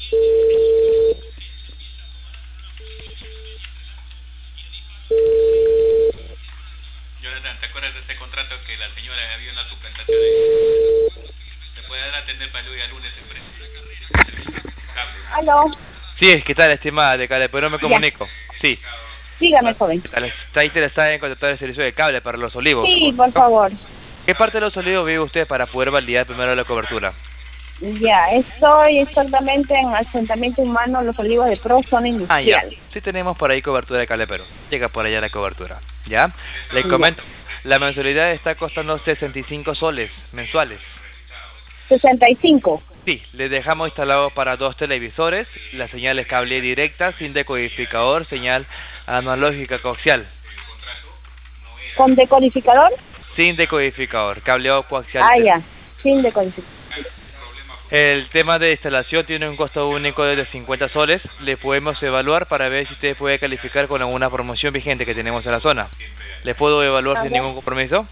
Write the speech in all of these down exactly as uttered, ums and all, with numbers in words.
Jonathan, ¿te acuerdas de este contrato que la señora había una suplantación de... ¿Te puede dar a atender para el día lunes en frente? ¿Aló? Sí, ¿qué tal, estimada de cable? Pero me comunico. Sí. Dígame, joven. ¿Qué tal? ¿Está interesada en contratar el servicio de cable para Los Olivos? Sí, por favor. ¿Qué parte de Los Olivos vive usted para poder validar primero la cobertura? Ya, estoy exactamente en asentamiento humano Los Olivos de Pro, zona Ah, ya. industrial. Sí tenemos por ahí cobertura de cable, pero llega por allá la cobertura. ¿Ya? Le Ya. comento. La mensualidad está costando sesenta y cinco soles mensuales. sesenta y cinco. Sí, le dejamos instalado para dos televisores, la señal es cable directa, sin decodificador, señal analógica coaxial. ¿Con decodificador? Sin decodificador, cableado coaxial. Ah, ya. Sin decodificador. El tema de instalación tiene un costo único de cincuenta soles. Le podemos evaluar para ver si usted puede calificar con alguna promoción vigente que tenemos en la zona. ¿Le puedo evaluar A sin ver. ningún compromiso?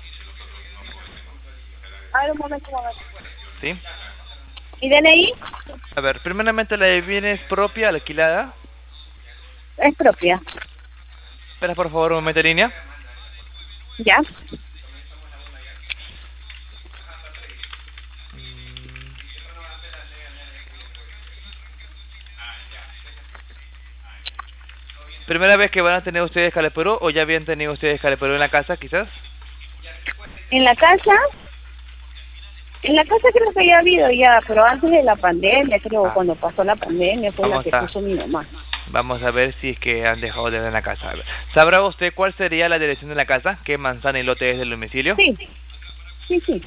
A ver, un momento, un momento. ¿Sí? ¿Mi D N I? A ver, primeramente, ¿la de bienes propia, alquilada? Es propia. Espera, por favor, un momento en línea. Ya. ¿Primera vez que van a tener ustedes Caleperú o ya habían tenido ustedes Caleperú en la casa, quizás? En la casa, en la casa creo que ya ha habido ya, pero antes de la pandemia, creo, Ah. cuando pasó la pandemia, fue Vamos la que a- puso mi mamá. Vamos a ver si es que han dejado de ver en la casa. A ver, ¿sabrá usted cuál sería la dirección de la casa? ¿Qué manzana y lote es del domicilio? Sí, sí, sí.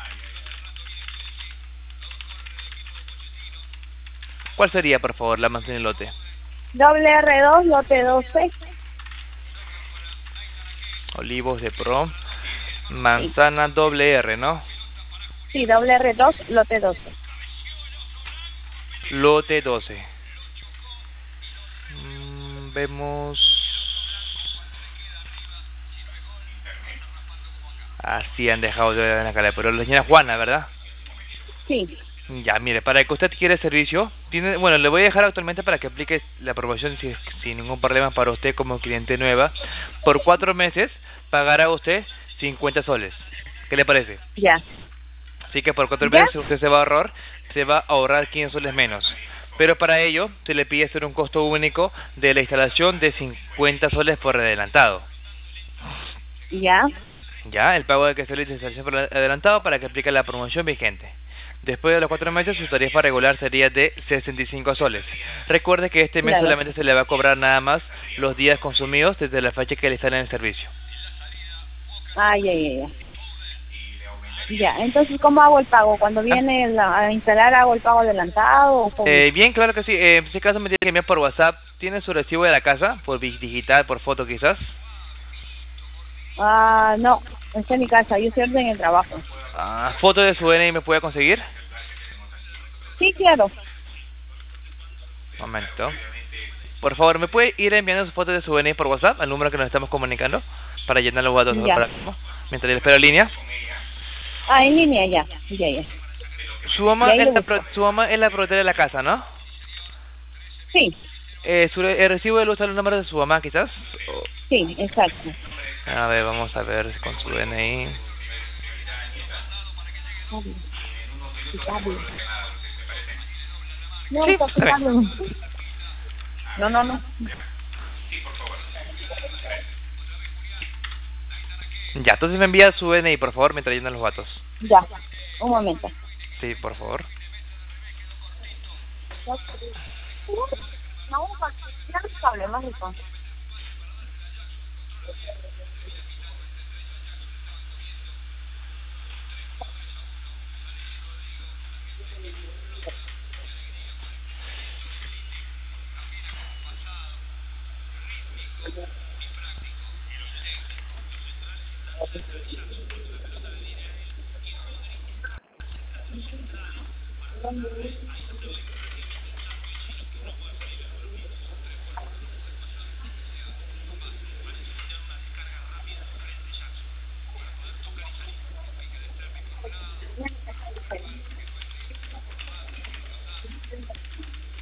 ¿Cuál sería, por favor, la manzana y lote? Doble R dos, lote doce. Olivos de Pro. Manzana doble R, ¿no? Sí, doble R dos, lote doce. Lote doce. Mm, vemos... Así han dejado de ver en la cara, pero la señora Juana, ¿verdad? Sí. Ya, mire, para que usted quiera servicio, tiene, bueno, le voy a dejar actualmente para que aplique la promoción sin, sin ningún problema para usted como cliente nueva. Por cuatro meses pagará usted cincuenta soles. ¿Qué le parece? Ya. Así que por cuatro ¿Ya? meses usted se va a ahorrar, se va a ahorrar quince soles menos. Pero para ello se le pide hacer un costo único de la instalación de cincuenta soles por adelantado. Ya. Ya, el pago de que se le instalación por adelantado para que aplique la promoción vigente. Después de los cuatro meses, su tarifa regular sería de sesenta y cinco soles. Recuerde que este mes Claro. solamente se le va a cobrar nada más los días consumidos desde la fecha que le sale en el servicio. Ah, ya, ya, ya. Ya, entonces, ¿cómo hago el pago? Cuando viene la- a instalar, ¿hago el pago adelantado o cómo? Eh, bien, claro que sí. Eh, en este caso me tiene que enviar por WhatsApp. ¿Tiene su recibo de la casa? Por vi- digital, por foto quizás. Ah, no, está en mi casa, yo estoy en el trabajo. Ah, ¿foto de su D N I me puede conseguir? Sí, claro. Momento. Por favor, ¿me puede ir enviando su foto de su D N I por WhatsApp al número que nos estamos comunicando? Para llenar los datos Ya. ahora mismo, mientras yo espero en línea. Ah, en línea, ya, ya, ya. Su mamá, Y ahí es lo la, busco. pro- su mamá es la propietaria de la casa, ¿no? Sí, Eh, su, el recibo de luz al número de su mamá, quizás. O- sí, exacto. A ver, vamos a ver con su D N I. No, Sí, está está bien. ocupado. No, no, no. Ya, entonces me envía su D N I, por favor, mientras llenan los datos. Ya, un momento. Sí, por favor. No, ya no problemas, hijo.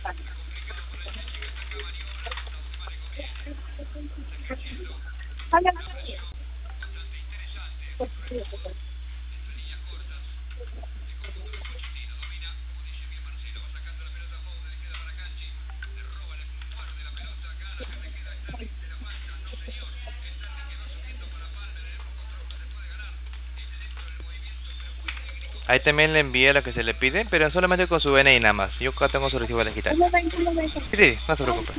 Ahí también le envié lo que se le pide, pero solamente con su D N I nada más. Yo acá tengo su recibo digital. Sí, sí, no se preocupe.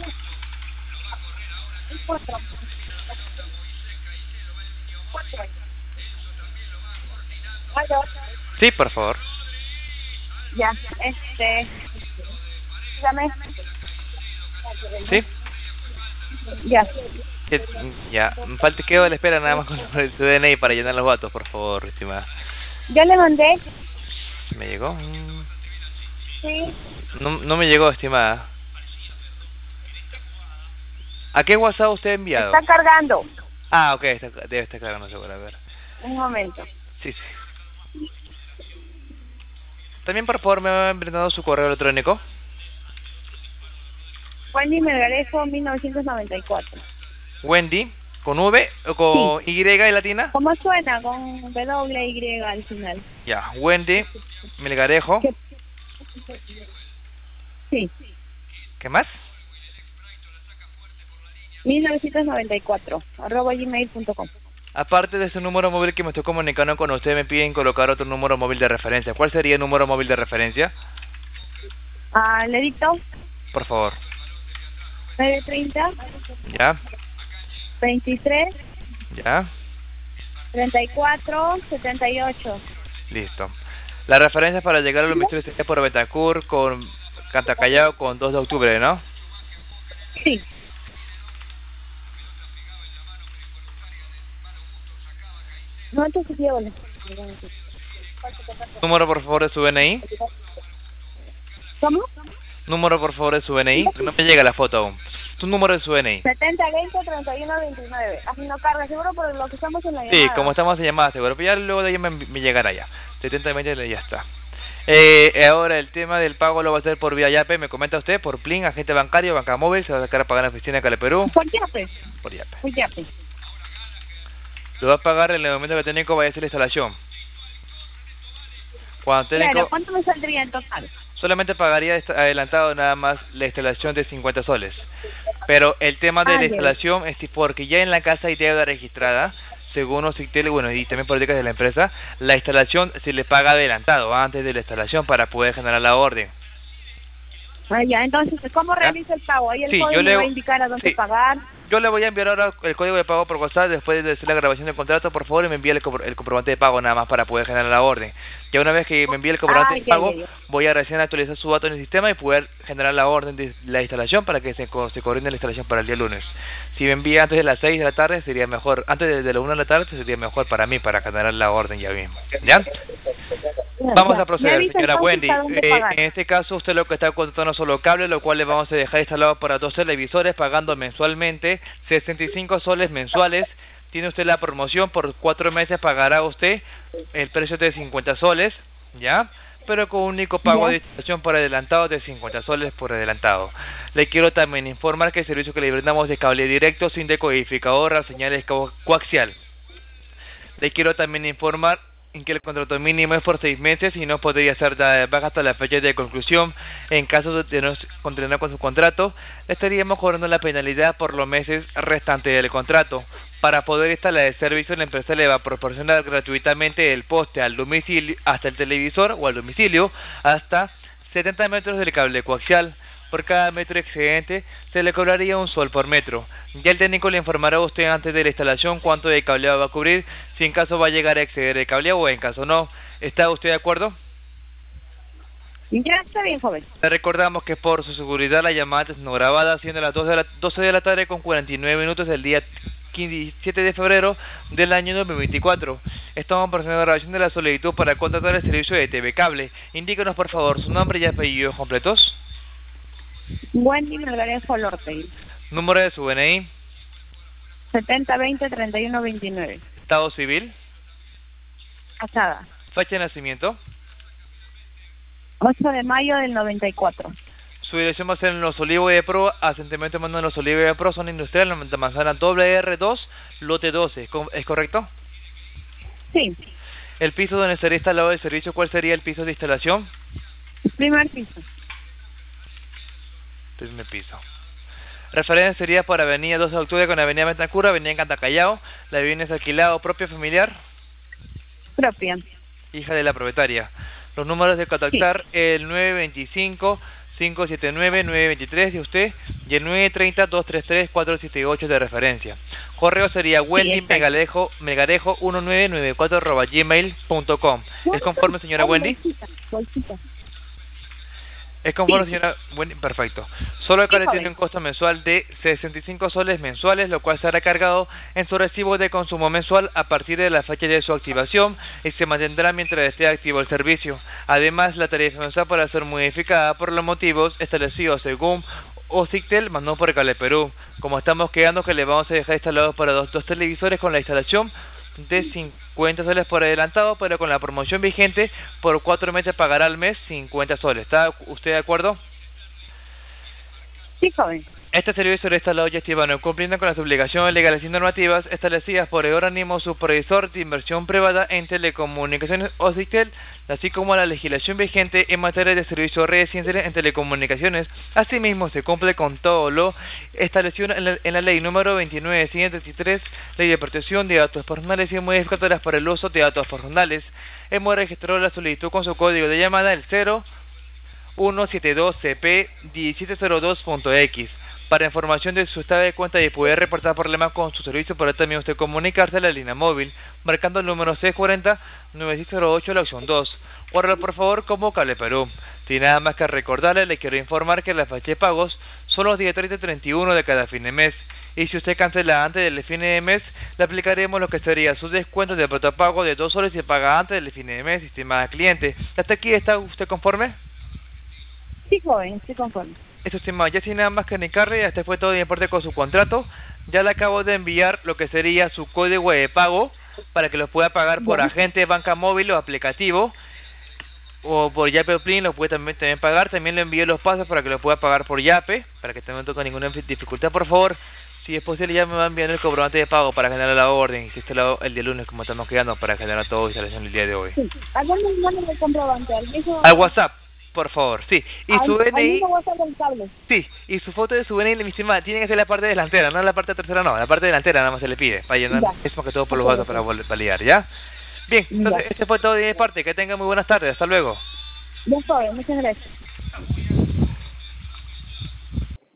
Sí, por favor. Ya, este... Dígame. ¿Sí? Ya. Que- Ya, me falta quedo a la espera nada más con su D N I para llenar los datos, por favor, estimada. Ya le mandé. ¿Me llegó? Mm, Sí. No, no me llegó, estimada. ¿A qué WhatsApp usted ha enviado? Está cargando. Ah, ok, está, debe estar cargando seguro, a ver. Un momento. Sí, sí. También, por favor, me ha brindado su correo electrónico. Wendy Melgarejo, mil novecientos noventa y cuatro. Wendy, ¿con V o con Sí. Y y latina? ¿Cómo suena? Con W Y al final. Ya, Wendy Melgarejo. ¿Qué? Sí. ¿Qué más? mil novecientos noventa y cuatro, arroba gmail punto com. Aparte de ese número móvil que me estoy comunicando con usted, me piden colocar otro número móvil de referencia. ¿Cuál sería el número móvil de referencia? Ah, le dicto. Por favor. nueve treinta, Ya, veintitrés, ya, treinta y cuatro, setenta y ocho. listo. La referencia para llegar a los domicilio sería por Betacur con Cantacallao con dos de octubre, ¿no? Sí. No, entonces llévale. Número, por favor, de su D N I. ¿Cómo? Número, por favor, de su D N I. No me llega la foto aún. Tu número de su D N I. setenta, veinte, treinta y uno, veintinueve. Así no carga, seguro por lo que estamos en la llamada. Sí, como estamos en llamada, seguro. Pero ya luego de ahí me, me llegará ya. setenta, veinte, ya está. Eh, ahora el tema del pago lo va a hacer por vía Yape, me comenta usted, por Plin, agente bancario, banca móvil, se va a sacar a pagar en la oficina de Cale Perú. Por Yape. Por Yape. Por Yape. Lo va a pagar en el momento que el técnico vaya a hacer la instalación. Cuando el técnico Claro, ¿cuánto me saldría en total? solamente pagaría esta- adelantado nada más la instalación de cincuenta soles. Pero el tema de Ah, la bien. instalación es porque ya en la casa hay deuda registrada, según Occitel, bueno, y también políticas de la empresa, la instalación se le paga adelantado antes de la instalación para poder generar la orden. Ah, ya, entonces, ¿cómo realiza el pago? Ahí el Sí, código yo me le- va a indicar a dónde sí. pagar. Yo le voy a enviar ahora el código de pago por WhatsApp después de hacer la grabación del contrato, por favor, y me envíe el, compro- el comprobante de pago nada más para poder generar la orden. Ya una vez que me envíe el comprobante Ah, de ya, pago, ya, ya. voy a recién actualizar su dato en el sistema y poder generar la orden de la instalación para que se, co- se coordine la instalación para el día lunes. Si me envía antes de las seis de la tarde, sería mejor, antes de, de la una de la tarde, sería mejor para mí, para generar la orden ya mismo. ¿Ya? Vamos Ya. a proceder, Me avisa señora entonces Wendy. a dónde Eh, pagar. en este caso, usted lo que está contratando solo cable, lo cual le vamos a dejar instalado para dos televisores, pagando mensualmente sesenta y cinco soles mensuales. Tiene usted la promoción, por cuatro meses pagará usted el precio de cincuenta soles, ¿ya? Pero con un único pago Ya. de instalación por adelantado de cincuenta soles por adelantado. Le quiero también informar que el servicio que le brindamos de cable directo sin decodificador a señales co- coaxial. Le quiero también informar en que el contrato mínimo es por seis meses y no podría ser dada de baja hasta la fecha de conclusión. En caso de no continuar con su contrato, le estaríamos cobrando la penalidad por los meses restantes del contrato. Para poder instalar el servicio, la empresa le va a proporcionar gratuitamente el poste al domicilio, hasta el televisor o al domicilio, hasta setenta metros del cable coaxial. Por cada metro excedente se le cobraría un sol por metro. Ya el técnico le informará a usted antes de la instalación cuánto de cableado va a cubrir, si en caso va a llegar a exceder el cableado o en caso no. ¿Está usted de acuerdo? Ya está bien, joven. Le recordamos que por su seguridad la llamada es no grabada, siendo las doce de la, doce de la tarde con cuarenta y nueve minutos del día quince de febrero del año dos mil veinticuatro. Estamos procediendo a la grabación de la solicitud para contratar el servicio de T V Cable. Indíquenos por favor su nombre y apellidos completos. Wendy Melgarejo Lortegui. Número de su D N I. setenta, veinte, treinta y uno, veintinueve. Estado civil. Casada. Fecha de nacimiento. ocho de mayo del noventa y cuatro. Su dirección va a ser en Los Olivos de Pro, asentamiento humano en Los Olivos de Pro, zona industrial, en la manzana doble R dos, lote doce, ¿es correcto? Sí. El piso donde estaría instalado el servicio, ¿cuál sería el piso de instalación? Primer piso. Primer piso. Referencia sería por Avenida dos de Octubre con Avenida Betancur, Avenida Cantacallao. ¿La vivienda es alquilada propia familiar? Propia. Hija de la propietaria. Los números de contactar, sí. El nueve dos cinco, cinco siete nueve, nueve dos tres de usted y el nueve tres cero, dos tres tres, cuatro siete ocho de referencia. Correo sería sí, Wendy Megarejo, Megarejo uno nueve nueve cuatro arroba gmail punto com. ¿Es conforme, señora oh, Wendy? Bolsita, bolsita. ¿Es conforme, sí. señora Wendy? Perfecto. Solo acá le tiene un costo mensual de sesenta y cinco soles mensuales, lo cual será cargado en su recibo de consumo mensual a partir de la fecha de su activación y se mantendrá mientras esté activo el servicio. Además, la tarifa mensual podrá ser modificada por los motivos establecidos según Ocictel, más no por Cable Perú. Como estamos quedando que le vamos a dejar instalados para dos, dos televisores con la instalación de cincuenta soles por adelantado, pero con la promoción vigente por cuatro meses pagará al mes cincuenta soles. ¿Está usted de acuerdo? Sí, joven. Este servicio será instalado y activado cumpliendo con las obligaciones legales y normativas establecidas por el organismo supervisor de inversión privada en telecomunicaciones Ocictel, así como la legislación vigente en materia de servicios residenciales en telecomunicaciones. Asimismo, se cumple con todo lo establecido en la, en la ley número veintinueve ciento treinta y tres, Ley de Protección de Datos Personales y modificatorias para el uso de datos personales. Hemos registrado la solicitud con su código de llamada el cero uno siete dos C P diecisiete cero dos punto X. Para información de su estado de cuenta y poder reportar problemas con su servicio, podrá también usted comunicarse a la línea móvil, marcando el número seis cuatro cero, nueve seis cero ocho, la opción dos. Guárdalo por favor como Cable Perú. Sin nada más que recordarle, le quiero informar que la fecha de pagos son los días treinta y treinta y uno de cada fin de mes. Y si usted cancela antes del fin de mes, le aplicaremos lo que sería su descuento de protopago de dos soles si paga antes del fin de mes, estimada cliente. ¿Hasta aquí está usted conforme? Sí, joven, estoy conforme. Eso, estimado, ya sin nada más que indicarle, este fue todo de mi parte con su contrato. Ya le acabo de enviar lo que sería su código de pago para que lo pueda pagar por bueno. agente, banca móvil o aplicativo, o por Yape o Plin lo puede también, también pagar. También le envié los pasos para que lo pueda pagar por Yape, para que no tenga ninguna dificultad. Por favor, si es posible, ya me va enviando el comprobante de pago para generar la orden, y si está el día lunes como estamos quedando, para generar toda instalación el día de hoy. Sí. ¿A dónde me mandan el comprobante? Al WhatsApp. Por favor, sí. Y al, su D N I... cable. Sí, y su foto de su D N I, mi estimada, tiene que ser la parte delantera, no la parte trasera, no. La parte delantera nada más se le pide, para llenar, es más que todo por los datos para validar, ¿ya? Bien, entonces, ya. Este fue todo de mi parte. Que tenga muy buenas tardes. Hasta luego. Ya estoy, muchas gracias.